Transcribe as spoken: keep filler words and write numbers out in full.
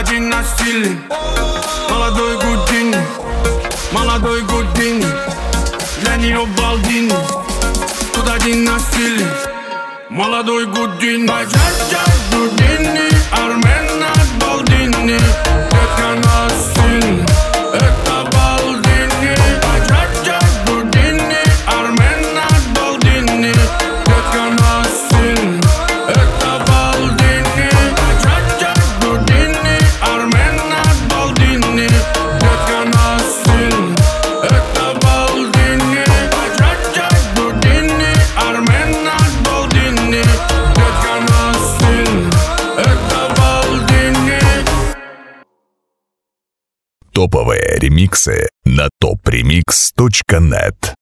один на стиле. Молодой Гудини, молодой Гудини, для нее балдини. Тут один на стиле. Молодой Гудини, Джа-Джа Гудини, Армен от балдини. Детка на стиле, это балдини. Джа-Джа Гудини, Армен от балдини. Детка на стиле, это балдини. Джа-Джа Гудини, Армен от балдини. Детка на стиле, это балдини. Джа-Джа Гудини, Армен от балдини. Детка на стиле, это балдини. Топовые ремиксы на топ ремикс точка нет.